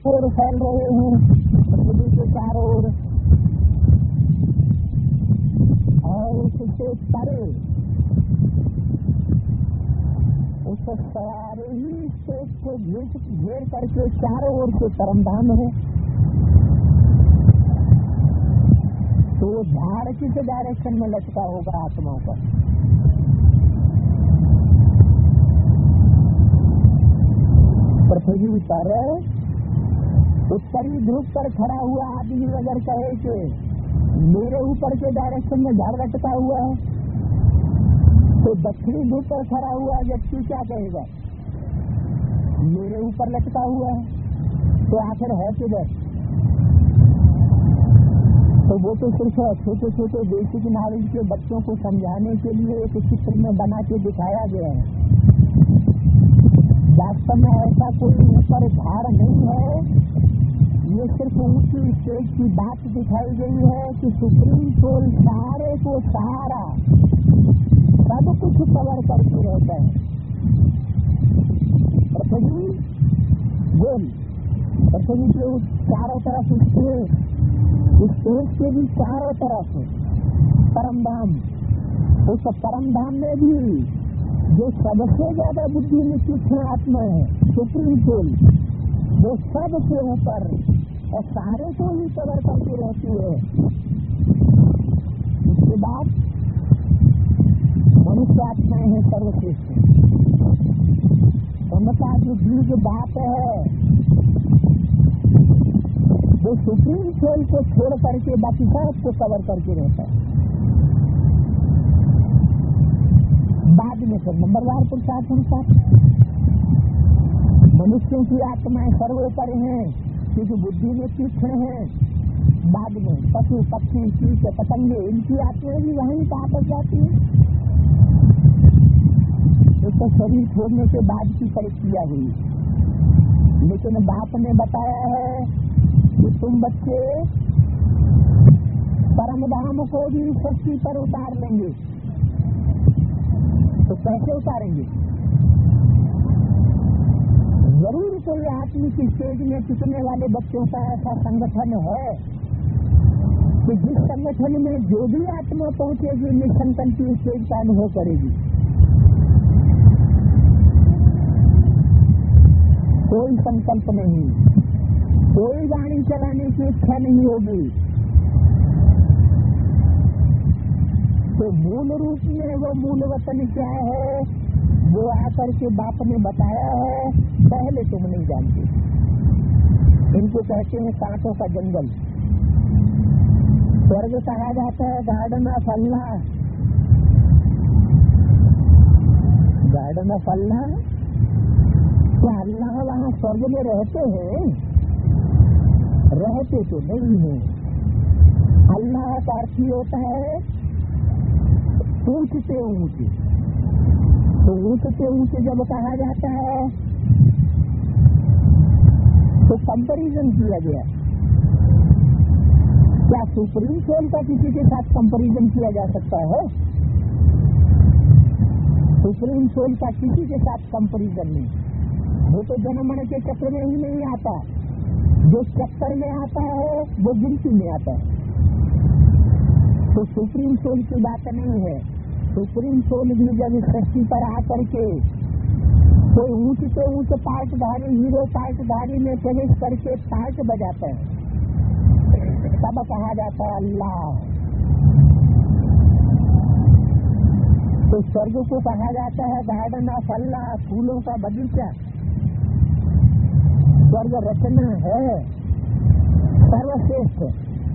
और फैल रहे हैं पृथ्वी के चारों ओर, और उससे परे उस सारे ही स्टेज को घेर करके चारों ओर से परमधाम है। तो वो झाड़ किस डायरेक्शन में लटका होगा आत्माओं का? पृथ्वी पर उत्तरी ध्रुव पर खड़ा हुआ आदमी अगर कहे कि मेरे ऊपर के डायरेक्शन में झाड़ लटका हुआ है, तो दक्षिणी ध्रुव पर खड़ा हुआ व्यक्ति क्या कहेगा? मेरे ऊपर लटका हुआ है। तो आखिर है किधर? तो वो तो सिर्फ छोटे छोटे बेसिक नॉलेज के बच्चों को समझाने के लिए एक चित्र में बना के दिखाया गया है। वास्तव में ऐसा कोई ऊपर धार नहीं है। ये सिर्फ ऊंची स्टेज की बात दिखाई गई है कि सुप्रीम सोल सारे को सहारा सब कुछ कवर करके रहता है। पृथ्वी गोल, पृथ्वी के चारों तरफ स्टेज के भी चारों तरफ परमधाम, उस परमधाम में भी जो सबसे ज्यादा बुद्धि में तीक्ष्ण आत्मा है सुप्रीम सोल, वो सबसे ऊपर और सारे को ही कवर करके रहती है। उसके बाद मनुष्य आत्माएं हैं सर्वश्रेष्ठ। उनका जो दीर्घ बात है वो सुप्रीम सोल को छोड़ करके बाकी सब को कवर करके रहता है। बाद में फिर नंबरवार पुरुषार्थ अनुसार मनुष्यों की आत्माएं सर्वोपरि हैं क्योंकि बुद्धि में तीक्ष्ण है। बाद में पशु पक्षी कीट पतंगे इनकी आत्माएं भी वहीं वापस जाती है। इसको शरीर छोड़ने के बाद की प्रक्रिया हुई, लेकिन बाप ने बताया है कि तुम बच्चे परमधाम को भी सृष्टि पर उतार लेंगे। तो कैसे उतारेंगे? जरूर कोई आत्मिक स्टेज में टिकने वाले बच्चों का ऐसा संगठन है कि जिस संगठन में जो भी आत्मा पहुंचेगी निसंकल्प की स्टेज का अनुभव करेगी। कोई संकल्प नहीं, कोई गाड़ी चलाने की इच्छा नहीं होगी। तो मूल रूप में वो मूल वतन क्या है वो आकर के बाप ने बताया है, पहले तुम नहीं जानते। इनको कहते हैं कांटों का जंगल। स्वर्ग कहा जाता है garden of Allah. Garden of Allah, क्या अल्लाह वहाँ स्वर्ग में रहते हैं? रहते तो नहीं है। अल्लाह का अर्थ ही होता है ऊंच से ऊंचे। तो ऊंच से ऊंचे जब कहा जाता है तो कंपैरिजन किया गया। क्या सुप्रीम सोल का किसी के साथ कंपैरिजन किया जा सकता है? सुप्रीम सोल का किसी के साथ कंपैरिजन नहीं। वो तो जन्म के चक्र में ही नहीं आता। जो चक्कर में आता है वो गिनती में आता है। तो सुप्रीम सोल की बात नहीं है। सुप्रीम सोल भी जब सृष्टि पर आकर के तो ऊंच से ऊंच पार्टधारी हीरो पार्टधारी में प्रवेश करके पार्ट बजाता है, तब कहा जाता है अल्लाह। तो स्वर्ग को कहा जाता है गार्डन ऑफ अल्लाह, फूलों का बगीचा। स्वर्ग रचना है सर्वश्रेष्ठ,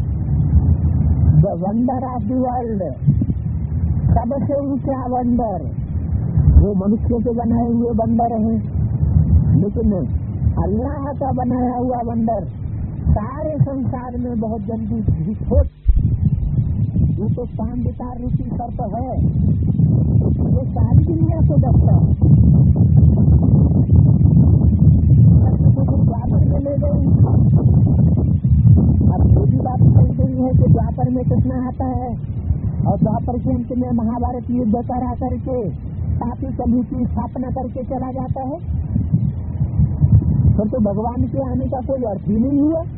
the wonder of the world, सबसे ऊंचा वंडर। वो मनुष्यों के बनाए हुए वंडर हैं, लेकिन अल्लाह का बनाया हुआ वंडर सारे संसार में बहुत जल्दी विस्फोट। वो तो पांडितार रूपी सर्प है, वो सारी दुनिया को दबता है। द्वापर में ले गई। अब ये भी बात कही गई है कि द्वापर में कितना आता है, और द्वापर के अंत में महाभारत युद्ध करा करके पापी कलयुग की स्थापना करके चला जाता है। फिर तो भगवान के आने का कोई अर्थ ही नहीं हुआ।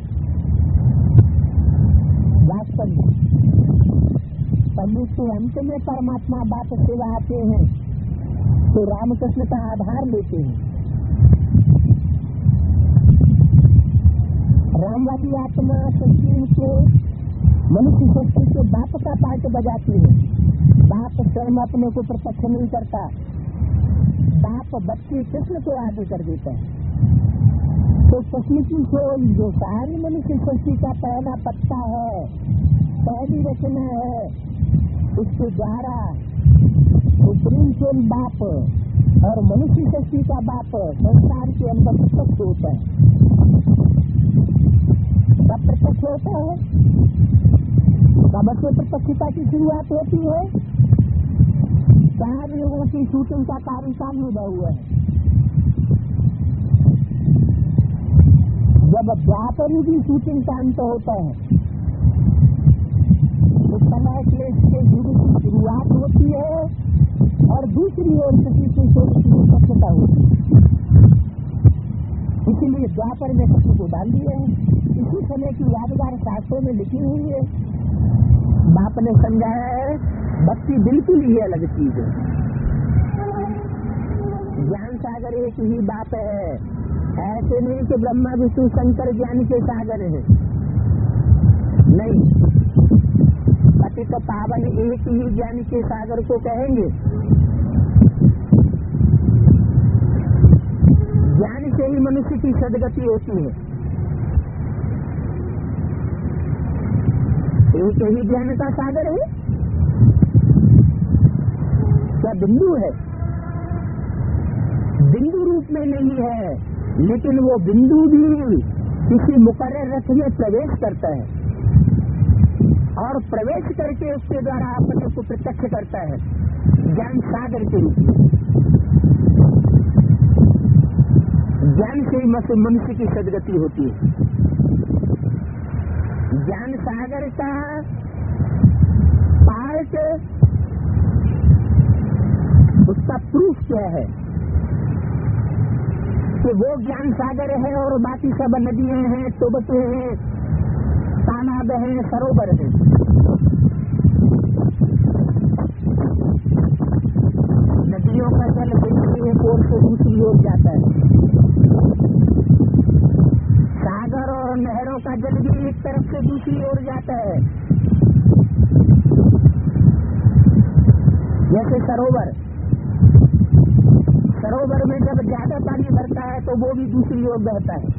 वास्तव में परमेश्वर अंत में परमात्मा बात सेवा आते हैं तो रामकृष्ण का आधार लेते हैं। रामवादी आत्मा सृष्टि के मनुष्य सृष्टि के बाप का पार्ट बजाती है। बाप स्वयं अपने को प्रत्यक्ष नहीं करता, बाप बच्चे कृष्ण को आदि कर देता है। तो कृष्ण की जो सारी मनुष्य सृष्टि का पहला पत्ता है, पहली रचना है, उसके द्वारा सुप्रीम सोल बाप और मनुष्य सृष्टि का बाप संसार के अंदर प्रत्यक्ष होता है। कब प्रत्यक्ष होता है? कब से प्रत्यक्षता की शुरुआत होती है? 4 युगों की शूटिंग का कार्यकाल हुआ है। जब द्वापर की शूटिंग का अंत होता है उस समय क्लेश के युग की शुरुआत होती है और दूसरी ओर सती के सोच की प्रत्यक्षता होती है। इसीलिए द्वापर में सत्य को डाल दिया है। इसी समय की यादगार शास्त्रों में लिखी हुई है। बाप ने समझाया है भक्ति बिल्कुल ही अलग चीज है। ज्ञान सागर एक ही बाप है, ऐसे नहीं कि ब्रह्मा विष्णु शंकर ज्ञान के सागर है, नहीं। पतित पावन एक ही ज्ञान के सागर को कहेंगे। ज्ञान से ही मनुष्य की सदगति होती है। एक ही ज्ञान का सागर है क्या बिंदु है? बिंदु रूप में नहीं है, लेकिन वो बिंदु भी किसी मुकर्रर रथ में प्रवेश करता है और प्रवेश करके उसके द्वारा अपने को प्रत्यक्ष करता है ज्ञान सागर के रूप में। ज्ञान से ही मनुष्य की सदगति होती है। ज्ञान सागर का पार्ट, उसका प्रूफ क्या है कि वो ज्ञान सागर है और बाकी सब नदियां हैं, टोबते हैं, तालाब हैं, सरोवर हैं। नदियों का जल एक ओर से दूसरी ओर जाता है, सागर और नहरों का जल भी एक तरफ से दूसरी ओर जाता है। जैसे सरोवर में जब ज्यादा पानी भरता है तो वो भी दूसरी ओर बहता है,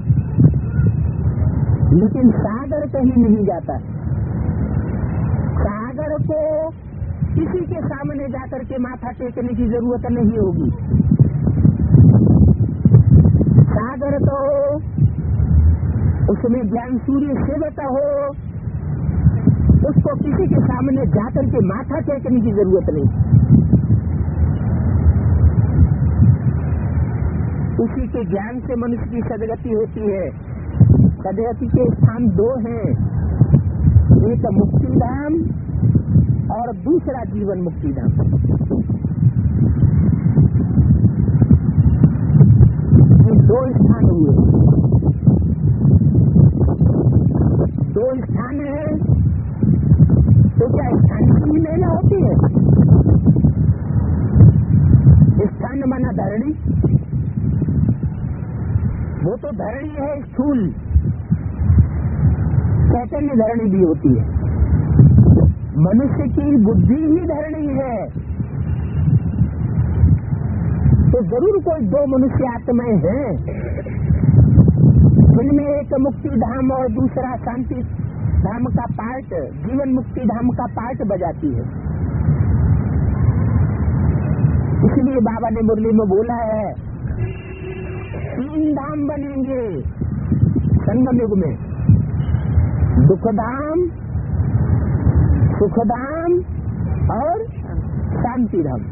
लेकिन सागर कहीं नहीं जाता। सागर को किसी के सामने जाकर के माथा टेकने की जरूरत नहीं होगी। सागर तो उसमें ज्ञान सूर्य सेवता हो, उसको किसी के सामने जाकर के माथा टेकने की जरूरत नहीं। उसी के ज्ञान से मनुष्य की सदगति होती है। सदगति के स्थान 2 हैं, एक मुक्तिधाम और दूसरा जीवन मुक्तिधाम। ये 2 स्थान हुए। 2 स्थान है तो क्या स्थान की मेला होती है? स्थान माना धरणी, वो तो धरणी है स्थूल, चैतन्य धरणी भी होती है। मनुष्य की बुद्धि ही धरणी है। तो जरूर कोई 2 मनुष्य आत्माएं हैं जिनमें एक मुक्ति धाम और दूसरा शांति धाम का पार्ट, जीवन मुक्ति धाम का पार्ट बजाती है। इसलिए बाबा ने मुरली में बोला है 3 धाम बनेंगे संगम युग में, दुखधाम, सुखधाम और शांति धाम।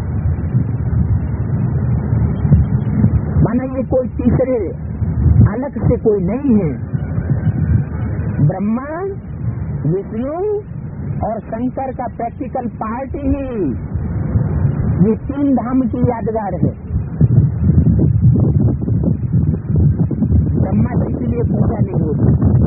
माना ये कोई तीसरे अलग से कोई नहीं है। ब्रह्मा, विष्णु और शंकर का प्रैक्टिकल पार्ट ही ये 3 धाम की यादगार है। ब्रह्मा जी के लिए पूजा नहीं होती,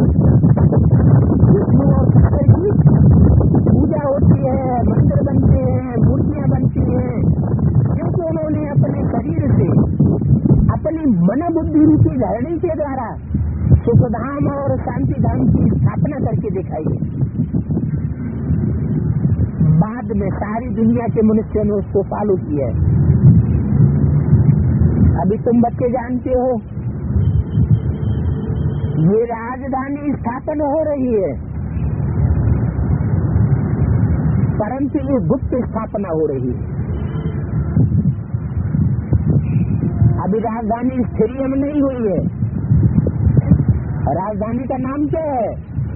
विष्णु और शंकर की पूजा होती है, मंदिर बनते हैं, मूर्तियां बनती हैं, क्योंकि उन्होंने अपने शरीर से, अपनी मन बुद्धि रूपी धरणी के द्वारा सुखधाम और शांति धाम की स्थापना करके दिखाई है। बाद में सारी दुनिया के मनुष्यों ने उसको फॉलो किया है। अभी तुम बच्चे जानते हो ये राजधानी स्थापना हो रही है, परंतु ये गुप्त स्थापना हो रही है। अभी राजधानी स्थिरियम नहीं हुई है। राजधानी का नाम क्या है?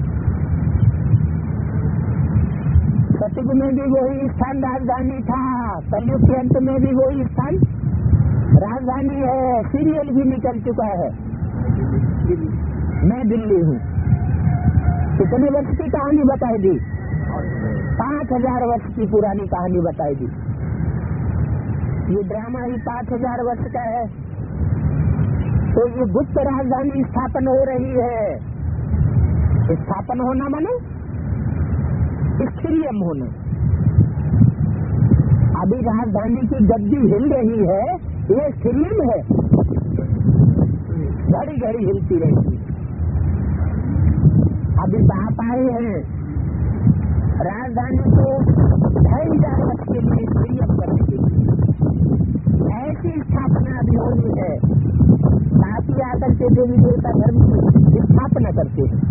सतयुग में भी वही स्थान राजधानी था, कलयुग के अंत में भी वही स्थान राजधानी है। सीरियल भी निकल चुका है, मैं दिल्ली हूँ। कितने वर्ष की कहानी बताई दी? 5000 वर्ष की पुरानी कहानी बताई दी। ये ड्रामा ही 5000 वर्ष का है। तो ये गुप्त राजधानी स्थापन हो रही है। स्थापन होना माने स्थिरियम होना। अभी राजधानी की गद्दी हिल रही है, ये स्थिरियम है, घड़ी घड़ी हिलती रहती। अभी बाप आए हैं राजधानी को 2500 वर्ष के लिए स्थिरियम करने के लिए। ऐसी स्थापना अभी होनी है। बाकी आकर के देवी देवता धर्म की स्थापना करते हैं।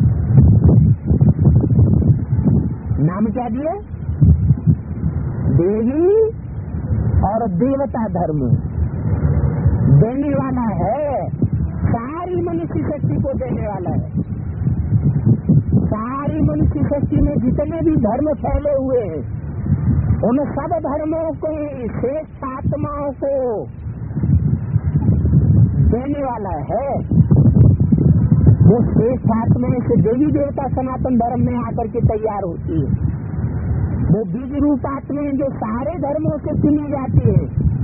नाम क्या दिए? देवी और देवता धर्म। देने वाला है, सारी मनुष्य शक्ति को देने वाला है। सारी मनुष्य शक्ति में जितने भी धर्म फैले हुए हैं, उन सब धर्मों को, श्रेष्ठ आत्माओं को देने वाला है। वो श्रेष्ठ आत्माएं से देवी देवता सनातन धर्म में आकर के तैयार होती है। वो बीज रूप आत्माएं जो सारे धर्मों से चुनी जाती है,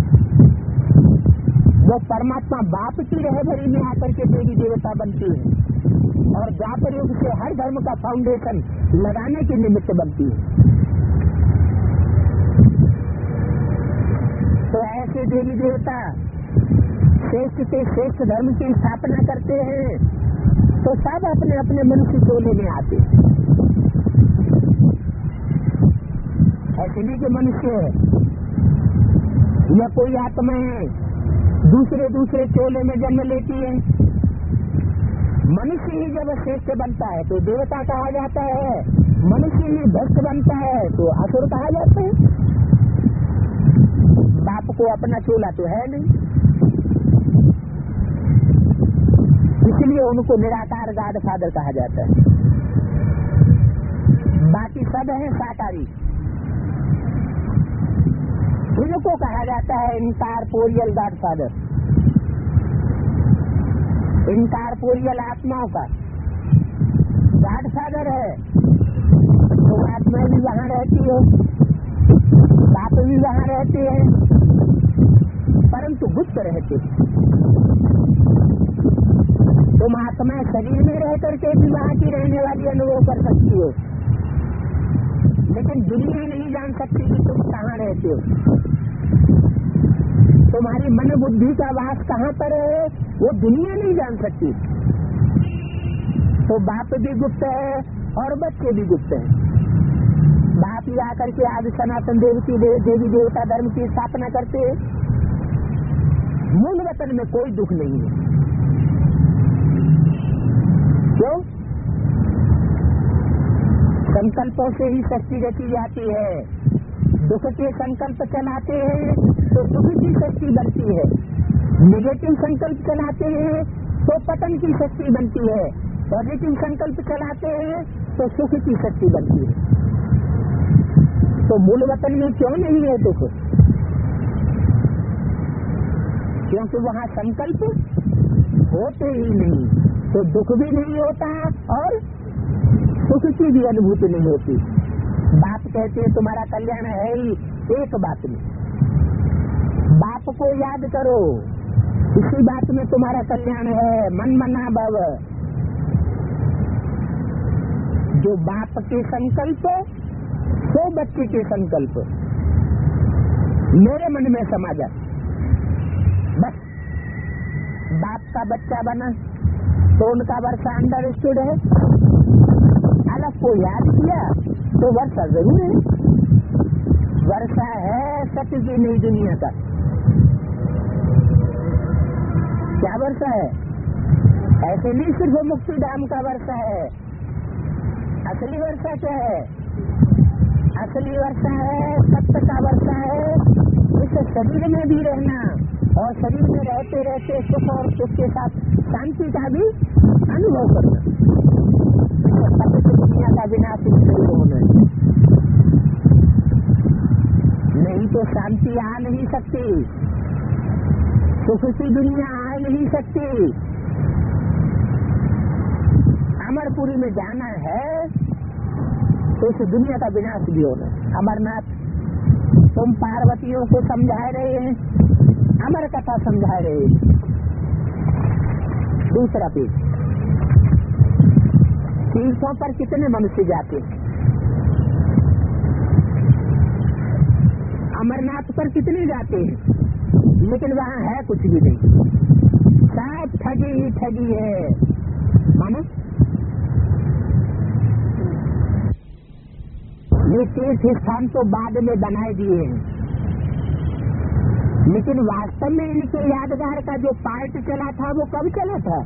वो परमात्मा बाप की रहबरी में आकर के देवी देवता बनती है और द्वापर युग से हर धर्म का फाउंडेशन लगाने के निमित्त बनती है। तो ऐसे देवी देवता श्रेष्ठ से श्रेष्ठ धर्म की स्थापना करते हैं, तो सब अपने अपने मनुष्य टोले में आते हैं। ऐसे नहीं कि मनुष्य या कोई आत्माएं दूसरे दूसरे टोले में जन्म लेती है। मनुष्य ही जब श्रेष्ठ बनता है तो देवता कहा जाता है, मनुष्य ही भ्रष्ट बनता है तो असुर कहा जाता है। बाप को अपना चोला तो है नहीं, इसलिए उनको निराकार गॉड फादर कहा जाता है। बाकी सब है साकारी, इनको कहा जाता है इनकारपोरियल गॉड फादर। इनकारपोरियल आत्माओं का गॉड फादर है। तो आत्माएं भी वहाँ रहती है, बाप भी वहाँ रहते हैं, परंतु गुप्त रहते हैं। तुम आत्मा शरीर में रह करके भी वहाँ की रहने वाली अनुभव कर सकती हो, लेकिन दुनिया नहीं जान सकती कि तुम कहाँ रहते हो। तुम्हारी मन बुद्धि का वास कहाँ पर है वो दुनिया नहीं जान सकती। तो बाप भी गुप्त है और बच्चे भी गुप्त हैं। बाप ही आकर के आदि सनातन देवी देवता धर्म की स्थापना करते हैं। मूल वतन में कोई दुख नहीं है। क्यों? संकल्पों से ही शक्ति रची जाती है। दुख के संकल्प चलाते हैं तो दुख की शक्ति बनती है, निगेटिव संकल्प चलाते हैं तो पतन की शक्ति बनती है, पॉजिटिव संकल्प चलाते हैं तो सुख की शक्ति बनती है। तो मूल वतन में क्यों नहीं है दुख? क्योंकि वहाँ संकल्प होते ही नहीं, तो दुख भी नहीं होता और सुख की भी अनुभूति नहीं होती। बाप कहते हैं तुम्हारा कल्याण है ही एक बात में, बाप को याद करो, इसी बात में तुम्हारा कल्याण है। मन मना भव। जो बाप के संकल्प सो बच्चे के संकल्प मेरे मन में समा जाए। बस बाप का बच्चा बना तो उनका वर्षा अंडरस्टूड है। अलग को याद किया तो वर्षा जरूर है। वर्षा है सत्य की नई दुनिया का। क्या वर्षा है? ऐसे नहीं सिर्फ मुक्ति धाम का वर्षा है। असली वर्षा क्या है? असली वर्षा है सत्य का वर्षा है। इस शरीर में भी रहना और शरीर में रहते रहते सुख और सुख के साथ शांति का भी अनुभव करना। सत्य की दुनिया का विनाश नहीं होना। नहीं तो शांति आ नहीं सकती, सुख की दुनिया आ नहीं सकती। अमरपुरी में जाना है तो इस दुनिया का विनाश भी होना। अमरनाथ तुम पार्वतियों को समझा रहे हैं, अमर कथा समझा रहे हैं। दूसरा पेज। तीर्थों पर कितने मनुष्य जाते हैं? अमरनाथ पर कितने जाते हैं? लेकिन वहाँ है कुछ भी नहीं, सब ठगी ही ठगी है। मानो ये तीर्थ स्थान तो बाद में बनाए दिए हैं, लेकिन वास्तव में इनके यादगार का जो पार्ट चला था वो कब चला था?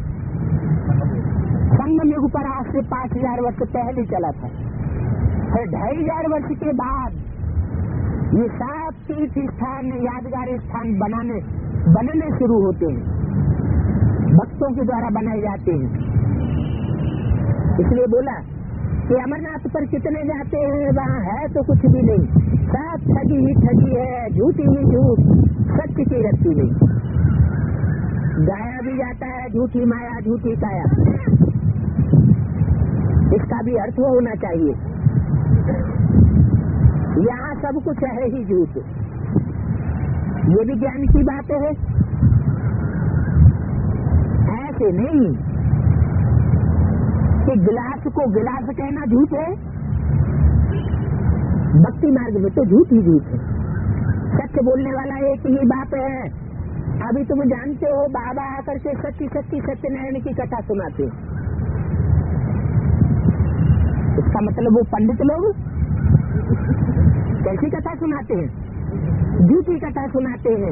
संगम युग पर आज से 5000 वर्ष पहले चला था। फिर 2500 वर्ष के बाद ये सब तीर्थ स्थान यादगार स्थान बनने शुरू होते हैं, भक्तों के द्वारा बनाए जाते हैं। इसलिए बोला कि अमरनाथ पर कितने जाते हैं, वहाँ है तो कुछ भी नहीं, सब ठगी ही ठगी है, झूठी ही झूठ, सत्य की रत्ती नहीं। गाया भी जाता है झूठी माया झूठी काया, इसका भी अर्थ होना चाहिए। यहाँ सब कुछ है ही झूठ, ये भी ज्ञान की बात है। ऐसे नहीं कि गिलास को गिलास कहना झूठ है, भक्ति मार्ग में तो झूठ ही झूठ है। सत्य बोलने वाला एक ही बाप है। अभी तुम जानते हो बाबा आकर के सत्यनारायण की कथा सुनाते हैं। इसका मतलब वो पंडित लोग कैसी कथा सुनाते हैं? झूठी कथा सुनाते हैं।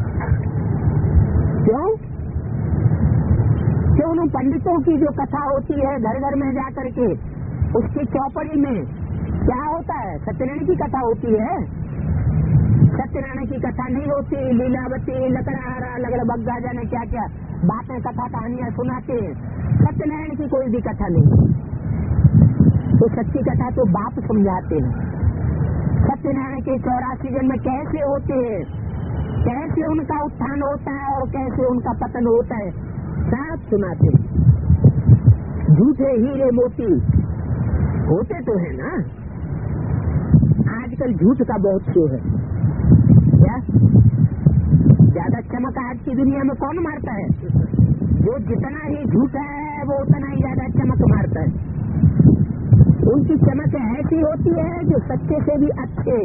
क्यों? क्यों? उन पंडितों की जो कथा होती है घर घर में जाकर के, उसकी चौपड़ी में क्या होता है? सत्यनारायण की कथा होती है। सत्यनारायण की कथा नहीं होती, लीलावती लकड़हारा लगड़ बग्गा जाने क्या क्या बातें कथा कहानियां सुनाते हैं। सत्यनारायण की कोई भी कथा नहीं। तो सच्ची कथा तो बाप समझाते हैं। सत्यनारायण के 84 जन्म कैसे होते हैं, कैसे उनका उत्थान होता है और कैसे उनका पतन होता है, सब सुनाते हैं। झूठे हीरे मोती होते तो है ना। आजकल झूठ का बहुत शो है। क्या ज्यादा चमक आज की दुनिया में कौन मारता है? जो जितना ही झूठा है वो उतना ही ज्यादा चमक मारता है। उनकी चमक ऐसी होती है जो सच्चे से भी अच्छे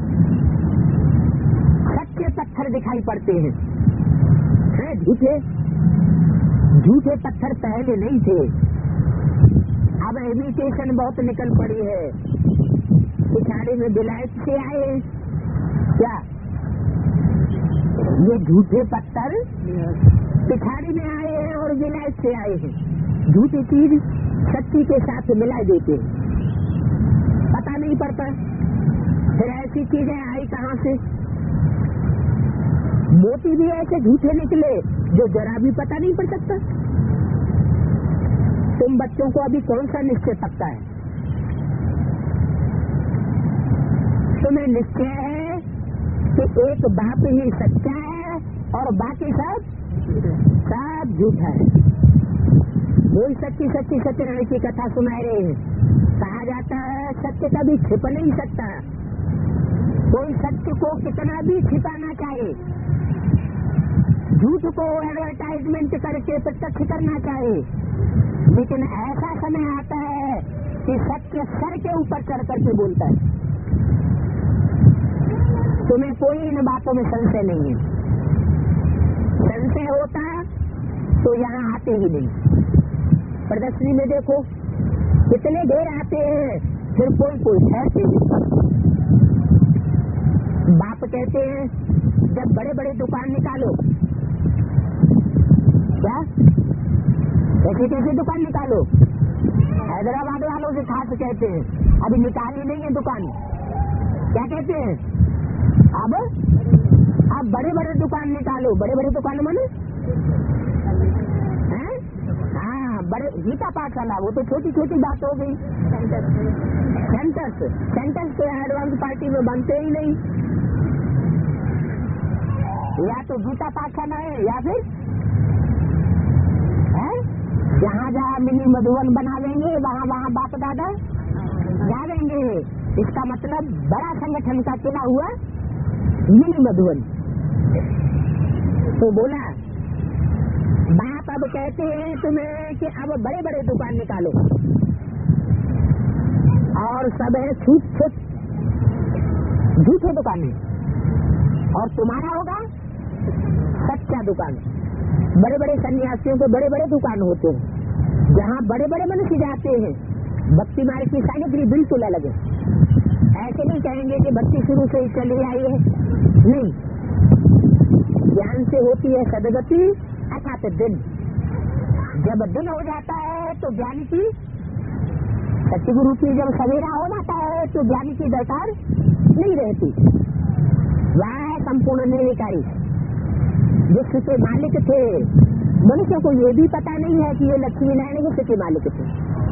सच्चे पत्थर दिखाई पड़ते हैं। झूठे झूठे पत्थर पहले नहीं थे, अब इमिटेशन बहुत निकल पड़ी है। पिछाड़ी में विलायत से आए क्या? ये झूठे पत्थर पिछाड़ी में आए हैं और विलायत से आए हैं। झूठी चीज सच्ची के साथ मिला देते हैं, पता नहीं पड़ता। फिर ऐसी चीजें आई कहाँ से? मोती भी ऐसे झूठे निकले जो जरा भी पता नहीं पड़ सकता। तुम बच्चों को अभी कौन सा निश्चय पक्का है? तुम्हें निश्चय है कि एक बाप ही सच्चा है और बाकी सब झूठा है। वही सच्ची सत्यनारायण की कथा सुनाए रहे हैं। कहा जाता है सत्य कभी छिप नहीं सकता। कोई सत्य को कितना भी छिपाना चाहे झूठ को एडवर्टाइजमेंट करके प्रत्यक्ष करना चाहे, लेकिन ऐसा समय आता है कि सत्य सर के ऊपर चढ़ करके बोलता है। तुम्हें कोई इन बातों में संशय नहीं है। संशय होता तो यहाँ आते ही नहीं। प्रदर्शनी में देखो कितने ढेर आते हैं, फिर कोई ठहरते नहीं। बाप कहते हैं जब बड़े बड़े दुकान निकालो, क्या कैसे कैसे दुकान निकालो, हैदराबाद वालों से खास कहते हैं अभी निकाली नहीं है दुकान। क्या कहते हैं अब बड़े बड़े दुकान निकालो। बड़े बड़े दुकान माने बड़े गीता पाठशाला, वो तो छोटी छोटी बात हो गई। सेंटर्स तो एडवांस पार्टी में बनते ही नहीं। या तो गीता पाठशाला है या फिर जहाँ जहाँ मिनी मधुवन बना लेंगे वहाँ वहाँ बाप दादा जाएंगे। इसका मतलब बड़ा संगठन का चुना हुआ मिनी मधुवन। तो बोला बाप अब कहते हैं तुम्हें कि अब बड़े बड़े दुकान निकालो और सब है छूट झूठे दुकान और तुम्हारा होगा सच्चा दुकान। बड़े बड़े सन्यासियों के बड़े बड़े दुकान होते हैं जहाँ बड़े बड़े मनुष्य जाते हैं। भक्ति मार्ग की सामग्री बिल्कुल अलग है। ऐसे नहीं कहेंगे कि भक्ति शुरू से ही चली आई है, नहीं। ज्ञान से होती है सदगति अर्थात दिन। जब दिन हो जाता है तो ज्ञानी की सतगुरु की जब सवेरा हो जाता है तो ज्ञानी की दरकार नहीं रहती। वह है संपूर्ण निर्विकारी जिसके मालिक थे। मनुष्य को ये भी पता नहीं है कि ये लक्ष्मी नारायण विश्व के मालिक थे।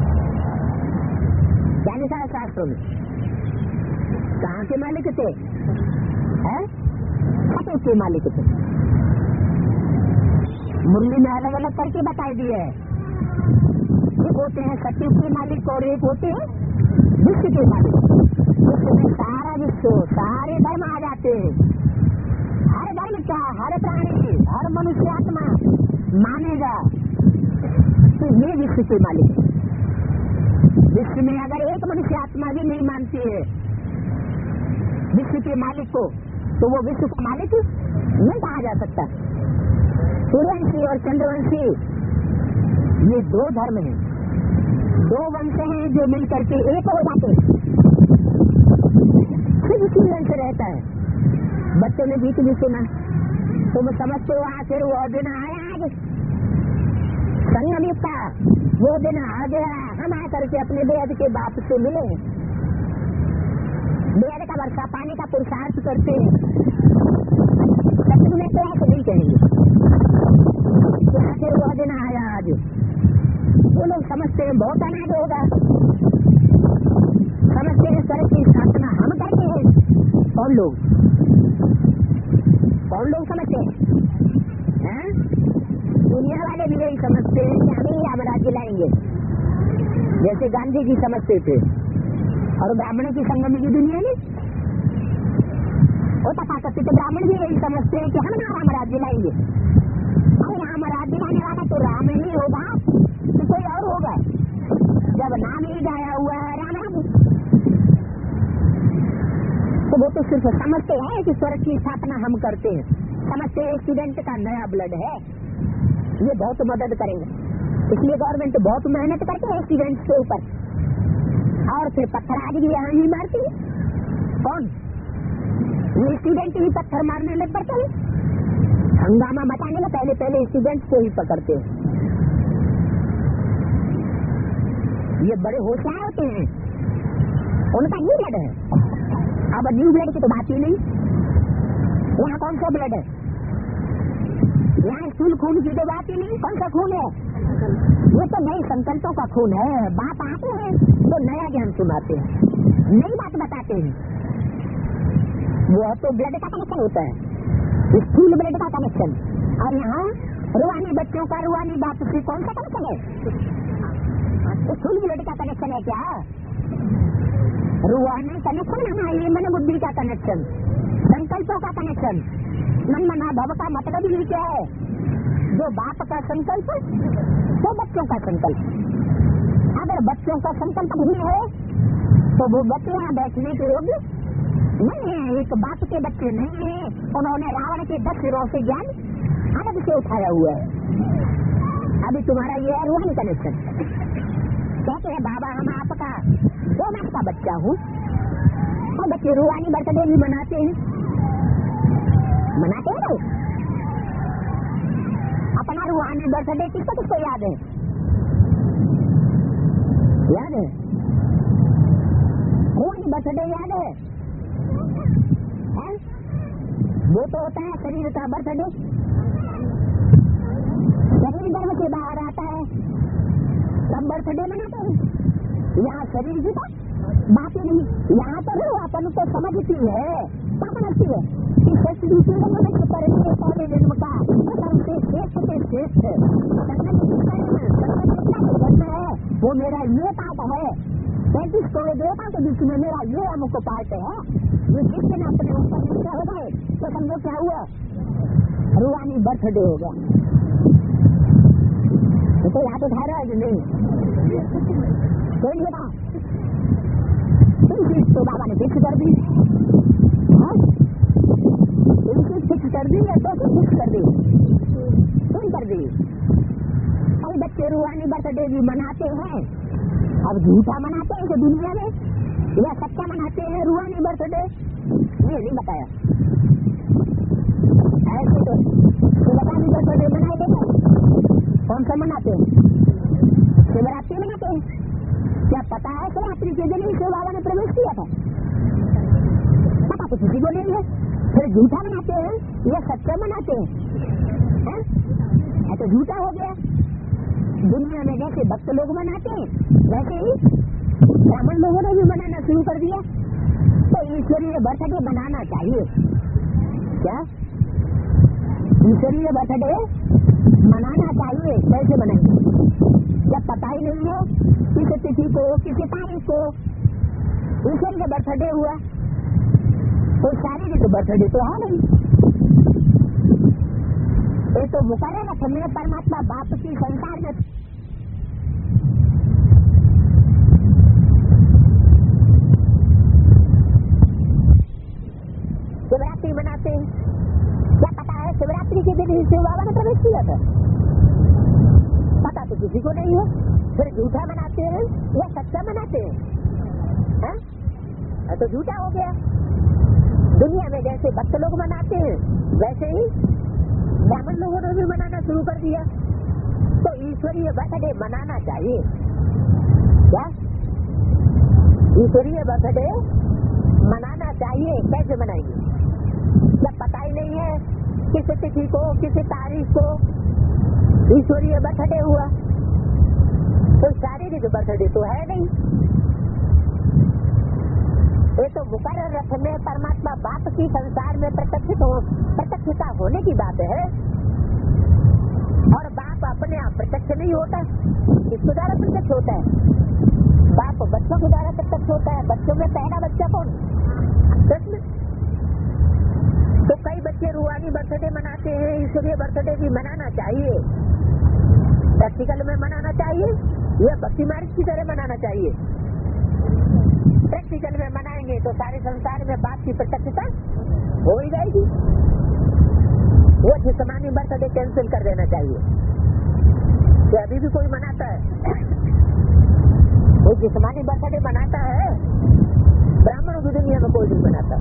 ज्ञानी शास्त्रों में कहाँ के मालिक थे? सत्य के मालिक थे। मुरली में अलग अलग करके बताई दी है। एक होते हैं सत्य के मालिक और एक होते हैं विश्व के मालिक। विश्व में सारा विश्व सारे धर्म आ जाते हैं। हर धर्म का हर प्राणी हर मनुष्य आत्मा मानेगा तो ये विश्व के मालिक है। विश्व में अगर एक मनुष्य आत्मा भी नहीं मानती है विश्व के मालिक को, तो वो विश्व का मालिक नहीं कहा जा सकता। सूर्यवंशी और चंद्रवंशी ये दो धर्म हैं, दो वंश हैं जो मिलकर के एक हो जाते हैं। सिर्फ उसी वंश रहता है। बच्चों ने गीत भी सुना, तुम समझते हो आखिर वो दिन आया आज संगम का, वो दिन आ गया हम आकर के अपने बेहद के बाप से मिले। बेहद का वर्षा पानी का पुरुषार्थ करते हैं। सत्य में तो ऐसे नहीं कहेंगे कि आखिर वो दिन आया आज। वो लोग समझते हैं बहुत अनाज होगा, समझते हैं स्वर्ग की स्थापना हम करते हैं। कौन लोग समझते हैं? दुनिया वाले भी यही समझते हैं कि हम ही हम राज्य लाएंगे, जैसे गांधी जी समझते थे। और ब्राह्मणों की संगम की दुनिया में वो तथाकथित ब्राह्मण भी यही समझते हैं कि हम राम राज्य लाएंगे। अरे राम राज्य लाने वाला तो राम ही होगा तो कोई और होगा, जब नाम ही गाया हुआ है राम। तो वो तो सिर्फ समझते हैं कि स्वर्ग की स्थापना हम करते हैं। समझते हैं स्टूडेंट का नया ब्लड है, ये बहुत मदद करेंगे, इसलिए गवर्नमेंट बहुत मेहनत करती है स्टूडेंट्स के ऊपर। और फिर पत्थर आज भी यहाँ ही मारती है। कौन? ये स्टूडेंट ही पत्थर मारने लग पड़ते हैं। हंगामा मचाने में पहले पहले स्टूडेंट्स को ही पकड़ते हैं। ये बड़े होशियार होते हैं, उनका न्यू ब्लड है। अब न्यू ब्लड की तो बात ही नहीं। यहाँ कौन सा ब्लड है? यहाँ स्थूल खून की तो बात ही नहीं। कौन सा खून है? ये तो नई संकल्पों का खून है। बाप आते हैं तो नया ज्ञान सुनाते हैं, नई बात बताते हैं। वो तो ब्लड का कनेक्शन होता है, स्थूल ब्लड का कनेक्शन। और यहाँ रुहानी बच्चों का रुहानी बाप से कौन सा कनेक्शन है? स्थूल ब्लड का कनेक्शन है क्या? रुहानी कनेक्शन हमारे मन बुद्धि का कनेक्शन, संकल्पों का कनेक्शन। मन मना भव का मतलब ही क्या है? जो बाप का संकल्प तो बच्चों का संकल्प। अगर बच्चों का संकल्प भी है तो वो बच्चे यहाँ बैठने के योग्य नहीं है। एक बाप के बच्चे नहीं है, उन्होंने रावण के 10 सिरों से ज्ञान अलग से उठाया हुआ है। अभी तुम्हारा ये है रूहानी कनेक्शन। कहते हैं बाबा हम आपका 2 मास का बच्चा हूँ, और बच्चे रूहानी बर्थडे भी मनाते हैं ना। अपना रूहानी बर्थडे किसको किसको याद है? याद है? रूहानी बर्थडे याद है? वो तो होता है शरीर का बर्थडे। शरीर गर्भ से बाहर आता है तब बर्थडे मनाते हैं। यहाँ शरीर की तो बात ही नहीं, यहाँ तो अपन को समझती है, समझती है कि पौधे जन्म का सबसे श्रेष्ठ से श्रेष्ठ है वो मेरा ये पाठ है। 35 करोड़ देवताओं के बीच में मेरा ये अमुक पाठ है। ये जिस दिन अपने ऊपर नीचे हो गए तो समझो क्या हुआ? रूहानी बर्थडे हो गया। तो याद उठा रहा है कि नहीं? कोई बता तो बाबा ने फिक्स कर दी, फिक्स कर दी या तो फिक्स कर दी, तुम कर दी। और बच्चे रूहानी बर्थडे भी मनाते हैं। अब झूठा मनाते हैं कि दुनिया में या सच्चा मनाते हैं रूहानी बर्थडे? ये नहीं बताया। ऐसे तो शिवरात्रि बर्थडे मनाए देते। कौन सा मनाते हैं? शिवरात्रि मनाते हैं। क्या पता है शिवरात्रि के दिन शिव बाबा ने प्रवेश किया था? पता तो किसी को नहीं है। फिर झूठा मनाते हैं या सच्चा मनाते हैं? तो झूठा हो गया। दुनिया में जैसे भक्त लोग मनाते हैं वैसे ही ब्राह्मण लोगों ने भी मनाना शुरू कर दिया। तो ईश्वरीय बर्थडे बनाना चाहिए क्या? ईश्वरीय बर्थडे मनाना चाहिए। कैसे बनाएंगे जब पता ही नहीं है किसी तिथि को किसी तारीख को ईश्वरीय बर्थडे हुआ? तो शारीरिक बर्थडे तो है नहीं। ये तो मुकर्रर रखने परमात्मा बाप की संसार में शिवरात्रि मनाते हैं। क्या पता है शिवरात्रि के दिन शिव बाबा ने प्रवेश किया था? पता तो किसी को नहीं है। फिर झूठा मनाते हैं या सच्चा मनाते हैं? तो झूठा हो गया। दुनिया में जैसे भक्त लोग मनाते हैं वैसे ही ब्राह्मण लोगों ने भी मनाना शुरू कर दिया। तो ईश्वरीय बर्थडे मनाना चाहिए क्या? ईश्वरीय बर्थडे मनाना चाहिए। कैसे मनाएंगे जब पता ही नहीं है किसी तिथि को किसी तारीख को ईश्वरीय बर्थडे हुआ? तो शारीरिक बर्थडे तो है नहीं। ये तो मुकर्रर रखने परमात्मा बाप की संसार में प्रत्यक्षता होने की बात है। और बाप अपने आप प्रत्यक्ष नहीं होता, किसके द्वारा प्रत्यक्ष होता है? बाप बच्चों के द्वारा प्रत्यक्ष होता है। बच्चों में पहला बच्चा कौन? कृष्ण। तो कई बच्चे रूहानी बर्थडे मनाते हैं। ईश्वरीय बर्थडे भी मनाना चाहिए। प्रैक्टिकल में मनाना चाहिए या भक्ति मार्ग की तरह मनाना चाहिए? प्रैक्टिकल में मनाएंगे तो सारे संसार में बाप की प्रत्यक्षता हो ही जाएगी। वो जिस्मानी बर्थडे कैंसिल कर देना चाहिए। कि अभी भी कोई मनाता है? वो जिस्मानी बर्थडे मनाता है, ब्राह्मणों की दुनिया में कोई नहीं मनाता।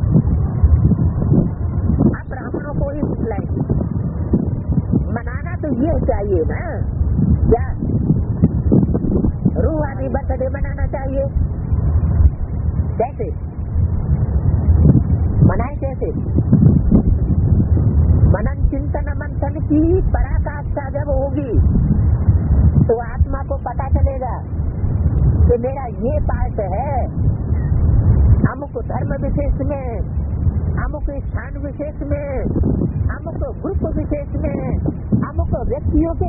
आप ब्राह्मणों को ही सिखलाएंगे मनाना तो ये चाहिए ना। क्या रूहानी बर्थडे मनाना चाहिए? कैसे मनाए? कैसे? मनन चिंतन मंथन की पराकाष्ठा जब होगी तो आत्मा को पता चलेगा कि मेरा ये पार्ट है। अमुक धर्म विशेष में, अमुक स्थान विशेष में, अमुक ग्रुप विशेष में, अमुक व्यक्तियों के